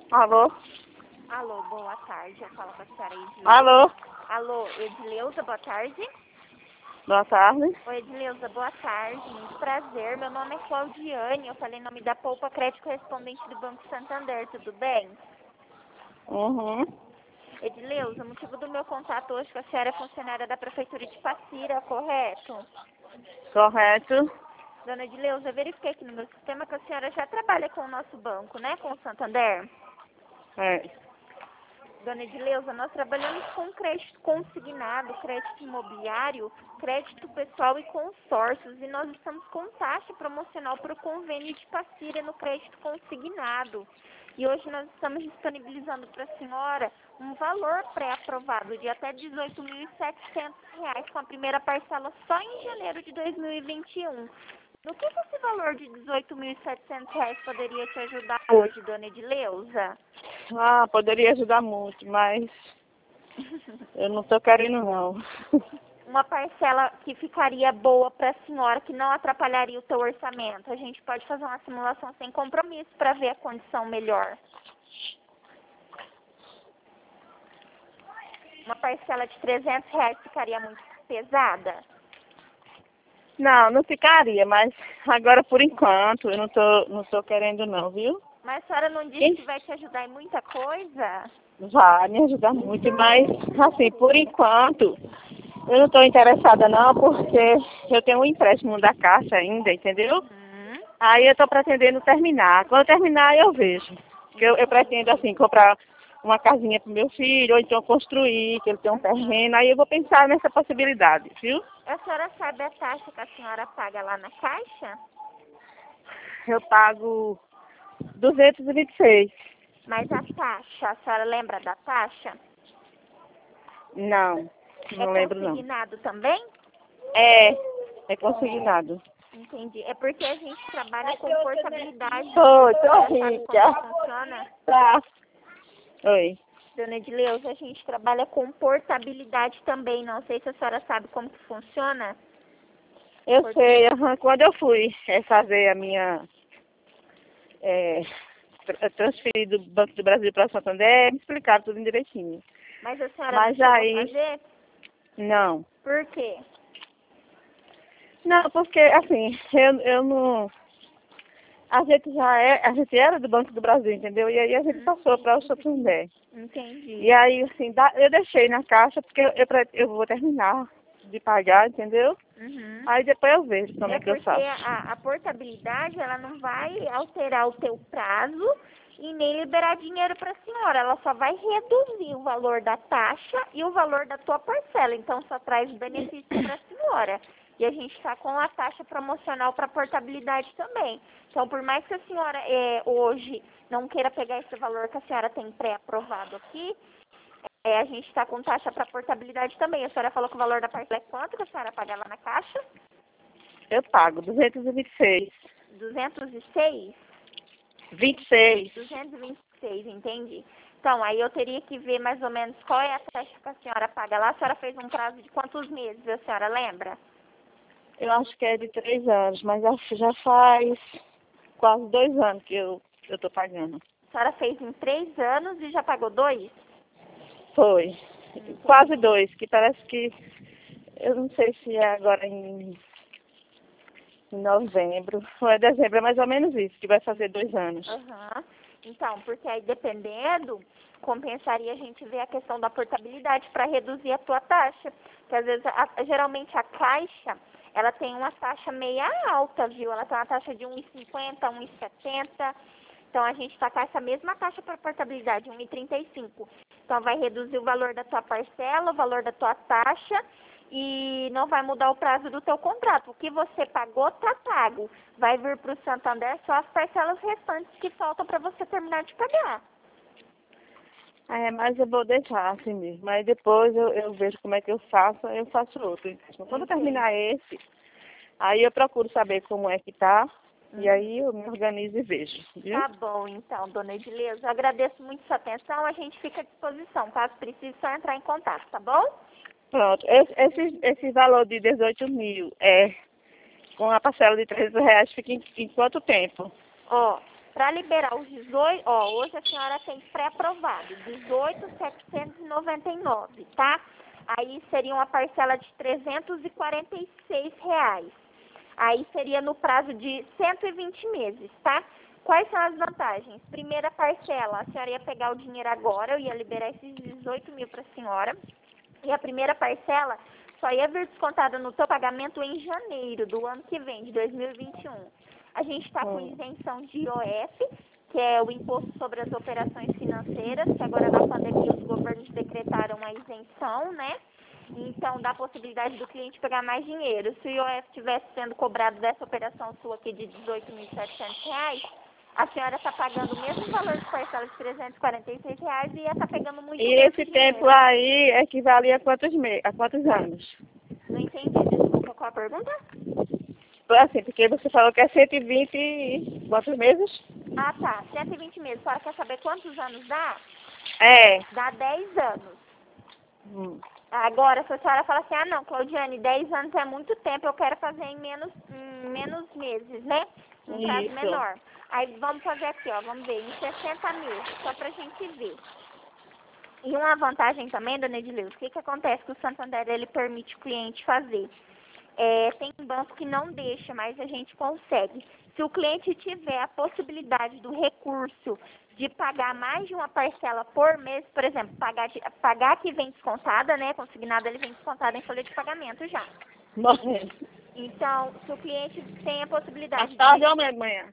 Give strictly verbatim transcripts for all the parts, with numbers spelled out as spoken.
Alô? Alô, boa tarde. Eu falo com a senhora Edileuza. Alô? Alô, Edileuza, boa tarde. Boa tarde. Oi, Edileuza, boa tarde. Muito prazer. Meu nome é Claudiane. Eu falei em nome da Poupa Crédito Correspondente do Banco Santander. Tudo bem? Uhum. Edileuza, o motivo do meu contato hoje é que a senhora é funcionária da Prefeitura de Passira, correto? Correto. Dona Edileuza, eu verifiquei aqui no meu sistema que a senhora já trabalha com o nosso banco, né? Com o Santander. É. Dona Edileuza, nós trabalhamos com crédito consignado, crédito imobiliário, crédito pessoal e consórcios, e nós estamos com taxa promocional para o convênio de Passira no crédito consignado. E hoje nós estamos disponibilizando para a senhora um valor pré-aprovado de até dezoito mil e setecentos reais, com a primeira parcela só em janeiro de dois mil e vinte e um. No que que esse valor de dezoito mil e setecentos reais poderia te ajudar hoje, Dona Edileuza? Ah, poderia ajudar muito, mas eu não tô querendo não. Uma parcela que ficaria boa para a senhora, que não atrapalharia o teu orçamento. A gente pode fazer uma simulação sem compromisso para ver a condição melhor. Uma parcela de trezentos reais ficaria muito pesada? Não, não ficaria, mas agora por enquanto eu não tô, não tô querendo não, viu? Mas a senhora não disse Quem que vai te ajudar em muita coisa? vai me ajudar muito, mas assim, por enquanto eu não tô interessada não, porque eu tenho um empréstimo da Caixa ainda, entendeu? Uhum. Aí eu tô pretendendo terminar. Quando eu terminar eu vejo. Que eu, eu pretendo assim, comprar uma casinha pro meu filho, ou então construir, que ele tem um terreno, aí eu vou pensar nessa possibilidade, viu? A senhora sabe a taxa que a senhora paga lá na Caixa? Eu pago duzentos e vinte e seis. Mas a taxa, a senhora lembra da taxa? Não, É não lembro não. consignado também? É, é consignado. Entendi. É porque a gente trabalha com portabilidade. Oi, tô A senhora sabe rica. como funciona? Tá. Oi. Dona Edileuza, a gente trabalha com portabilidade também. Não sei se a senhora sabe como que funciona. Eu Por- sei, aham, quando eu fui é, fazer a minha é, tra- transferir do Banco do Brasil para o Santander, me explicaram tudo direitinho. Mas a senhora não Mas chegou a aí, fazer? não. Por quê? Não, porque assim, eu, eu não. A gente já é, a gente era do Banco do Brasil, entendeu? E aí a gente passou para o Santander. Entendi. E aí, assim, dá- eu deixei na caixa porque eu, eu, pre- eu vou terminar de pagar, entendeu? Uhum. Aí depois eu vejo como É é que eu porque faço. a, a portabilidade, ela não vai alterar o teu prazo e nem liberar dinheiro para a senhora. Ela só vai reduzir o valor da taxa e o valor da tua parcela. Então, só traz benefício para a senhora. E a gente está com a taxa promocional para portabilidade também. Então, por mais que a senhora é, hoje não queira pegar esse valor que a senhora tem pré-aprovado aqui, é, a gente está com taxa para portabilidade também. A senhora falou que o valor da parcela é quanto que a senhora paga lá na caixa? Eu pago duzentos e vinte e seis. duzentos e seis? vinte e seis. duzentos e vinte e seis, entendi. Então, aí eu teria que ver mais ou menos qual é a taxa que a senhora paga lá. A senhora fez um prazo de quantos meses, a senhora lembra? Eu acho que é de três anos, mas acho que já faz quase dois anos que eu eu tô pagando. A senhora fez em três anos e já pagou dois? Foi. Entendi. Quase dois, que parece que. Eu não sei se é agora em, em novembro. Ou é dezembro, é mais ou menos isso, que vai fazer dois anos. Aham. Então, porque aí dependendo, compensaria a gente ver a questão da portabilidade para reduzir a tua taxa. Porque às vezes, a- geralmente a caixa, ela tem uma taxa meia alta, viu? Ela tem uma taxa de um vírgula cinquenta, um vírgula setenta. Então a gente está com essa mesma taxa para portabilidade, um vírgula trinta e cinco. Então vai reduzir o valor da tua parcela, o valor da tua taxa e não vai mudar o prazo do teu contrato. O que você pagou, tá pago. Vai vir para o Santander só as parcelas restantes que faltam para você terminar de pagar. É, mas eu vou deixar assim mesmo. Mas depois eu, eu vejo como é que eu faço, eu faço outro. Então, quando eu terminar esse, aí eu procuro saber como é que tá. E aí eu me organizo e vejo, viu? Tá bom, então, dona Edileuza. Eu agradeço muito sua atenção. A gente fica à disposição. Caso precise, só entrar em contato, tá bom? Pronto, esse, esse, esse valor de dezoito mil é com a parcela de trezentos reais fica em, em quanto tempo? Ó, Para liberar os dezoito, ó, hoje a senhora tem pré-aprovado, dezoito mil setecentos e noventa e nove, tá? Aí seria uma parcela de trezentos e quarenta e seis reais. Aí seria no prazo de cento e vinte meses, tá? Quais são as vantagens? Primeira parcela, a senhora ia pegar o dinheiro agora, eu ia liberar esses dezoito mil para a senhora. E a primeira parcela só ia vir descontada no seu pagamento em janeiro do ano que vem, de dois mil e vinte e um. A gente está com isenção de I O F, que é o Imposto sobre as Operações Financeiras, que agora na pandemia os governos decretaram a isenção, né? Então dá a possibilidade do cliente pegar mais dinheiro. Se o I O F estivesse sendo cobrado dessa operação sua aqui de dezoito mil e setecentos reais, a senhora está pagando o mesmo valor de parcela de trezentos e quarenta e seis reais e ia estar pegando muito E menos esse dinheiro. tempo aí equivalia a quantos, me a quantos anos? Não entendi. Desculpa, qual a pergunta? Assim, porque você falou que é cento e vinte e quantos meses? Ah, tá. cento e vinte meses. A senhora quer saber quantos anos dá? É. Dá dez anos. Hum. Agora, se a senhora fala assim, ah não, Claudiane, dez anos é muito tempo, eu quero fazer em menos, em menos meses, né? Um prazo Isso. menor. Aí vamos fazer aqui, ó, vamos ver, em sessenta meses, só pra gente ver. E uma vantagem também, dona Edileuza, o que que acontece que o Santander, ele permite o cliente fazer? É, tem banco que não deixa, mas a gente consegue. Se o cliente tiver a possibilidade do recurso de pagar mais de uma parcela por mês, por exemplo, pagar, de, pagar que vem descontada, né? Consignado, ele vem descontado em folha de pagamento já. Morrendo. Então, se o cliente tem a possibilidade Mais tarde de... ou amanhã?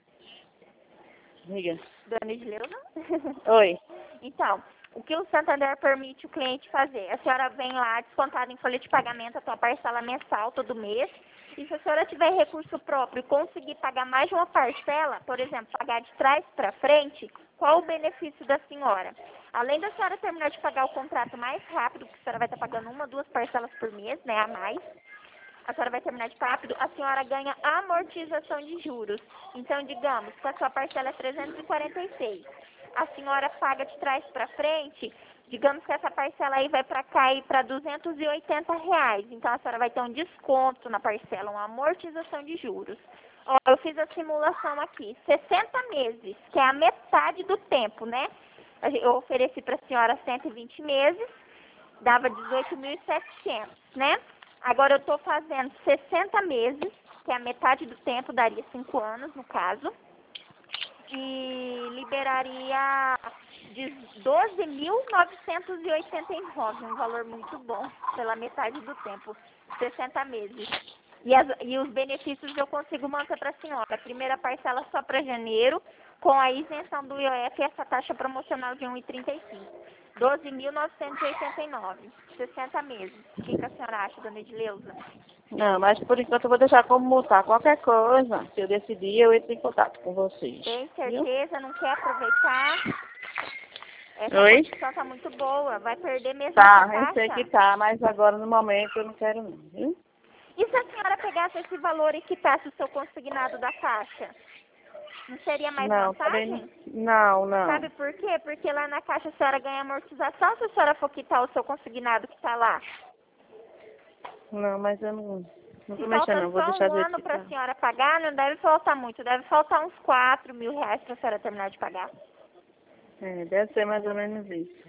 Diga. Dona Edileuza? Oi. Então, o que o Santander permite o cliente fazer? A senhora vem lá descontada em folha de pagamento a sua parcela mensal todo mês. E se a senhora tiver recurso próprio e conseguir pagar mais de uma parcela, por exemplo, pagar de trás para frente, qual o benefício da senhora? Além da senhora terminar de pagar o contrato mais rápido, porque a senhora vai estar pagando uma, duas parcelas por mês, né, a mais, a senhora vai terminar de pagar rápido, a senhora ganha amortização de juros. Então, digamos que a sua parcela é trezentos e quarenta e seis. A senhora paga de trás para frente, digamos que essa parcela aí vai para cair para duzentos e oitenta reais. Então, a senhora vai ter um desconto na parcela, uma amortização de juros. Ó, eu fiz a simulação aqui, sessenta meses, que é a metade do tempo, né? Eu ofereci para a senhora cento e vinte meses, dava dezoito mil e setecentos, né? Agora eu estou fazendo sessenta meses, que é a metade do tempo, daria cinco anos no caso, e liberaria de doze mil novecentos e oitenta e nove, um valor muito bom, pela metade do tempo, sessenta meses. E, as, e os benefícios eu consigo manter para a senhora. A primeira parcela só para janeiro, com a isenção do I O F e essa taxa promocional de um vírgula trinta e cinco. doze mil novecentos e oitenta e nove, sessenta meses. O que, que a senhora acha, dona Edileuza? Não, mas por enquanto eu vou deixar como multar. Qualquer coisa, se eu decidir, eu entro em contato com vocês. Tem Viu? certeza? Não quer aproveitar? Essa Oi? condição tá muito boa. Vai perder mesmo Tá, essa eu sei taxa? que tá, mas agora no momento eu não quero não, viu? E se a senhora pegasse esse valor e quitasse o seu consignado da taxa? Não seria mais Não, também vantagem? não. Não, não. Sabe por quê? Porque lá na caixa a senhora ganha amortização se a senhora for quitar o seu consignado que está lá. Não, mas eu não, não Se tô falta mexendo não, vou só deixar um do jeito ano que para a tá. senhora pagar, não deve faltar muito. Deve faltar uns quatro mil reais para a senhora terminar de pagar. É, deve ser mais ou menos isso.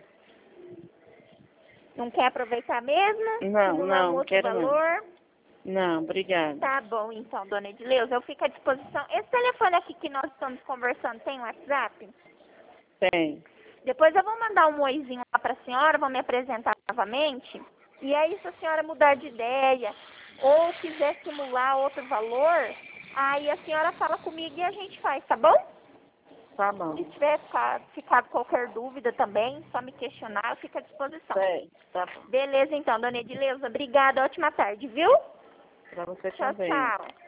Não quer aproveitar mesmo? Não, Simular não, um outro quero não. valor? Não, obrigada. Tá bom, então, dona Edileuza, eu fico à disposição. Esse telefone aqui que nós estamos conversando tem WhatsApp? Tem. Depois eu vou mandar um oizinho lá para a senhora, vou me apresentar novamente. E aí, se a senhora mudar de ideia ou quiser simular outro valor, aí a senhora fala comigo e a gente faz, tá bom? Tá bom. Se tiver ficado, ficado qualquer dúvida também, só me questionar, eu fico à disposição. Sei, tá bom. Beleza, então, dona Edileuza. Obrigada, ótima tarde, viu? Pra você Tchau, também. tchau.